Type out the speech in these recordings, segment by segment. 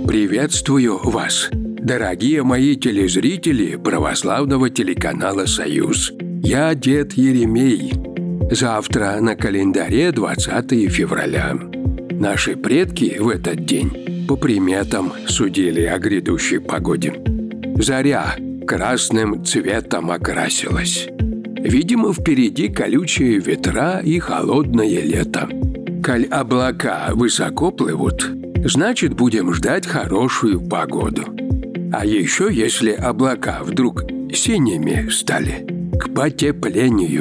Приветствую вас, дорогие мои телезрители православного телеканала «Союз». Я дед Еремей. Завтра на календаре 20 февраля. Наши предки в этот день по приметам судили о грядущей погоде. Заря красным цветом окрасилась. Видимо, впереди колючие ветра и холодное лето. Коль облака высоко плывут, значит, будем ждать хорошую погоду. А еще, если облака вдруг синими стали, к потеплению.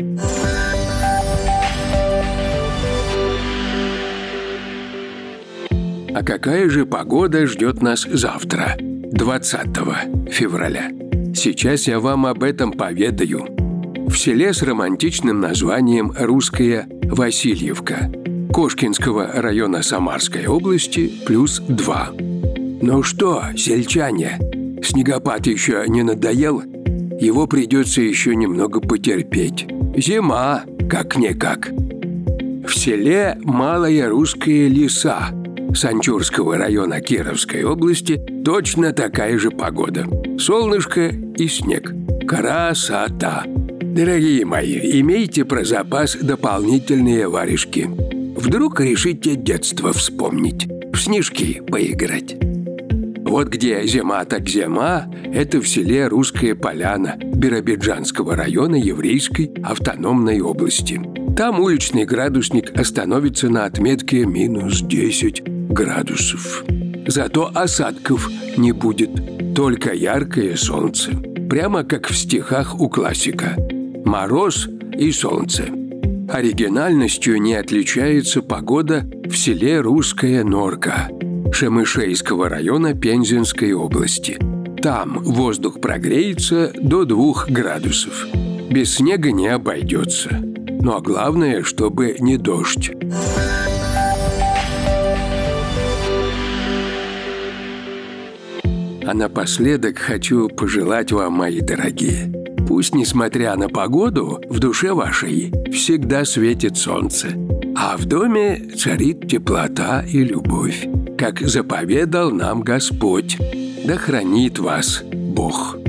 А какая же погода ждет нас завтра, 20 февраля? Сейчас я вам об этом поведаю. В селе с романтичным названием «Русская Васильевка» Кошкинского района Самарской области +2. Ну что, сельчане, снегопад еще не надоел? Его придется еще немного потерпеть. Зима, как-никак. В селе Малая Русская Лиса Санчурского района Кировской области точно такая же погода. Солнышко и снег. Красота! Дорогие мои, имейте про запас дополнительные варежки. Вдруг решите детство вспомнить, в снежки поиграть. Вот где зима так зима, это в селе Русская Поляна Биробиджанского района Еврейской автономной области. Там уличный градусник остановится на отметке -10 градусов. Зато осадков не будет, только яркое солнце. Прямо как в стихах у классика. Мороз и солнце. Оригинальностью не отличается погода в селе Русская Норка Шемышейского района Пензенской области. Там воздух прогреется до 2 градусов. Без снега не обойдется. Но главное, чтобы не дождь. А напоследок хочу пожелать вам, мои дорогие, пусть, несмотря на погоду, в душе вашей всегда светит солнце, а в доме царит теплота и любовь, как заповедал нам Господь. Да хранит вас Бог.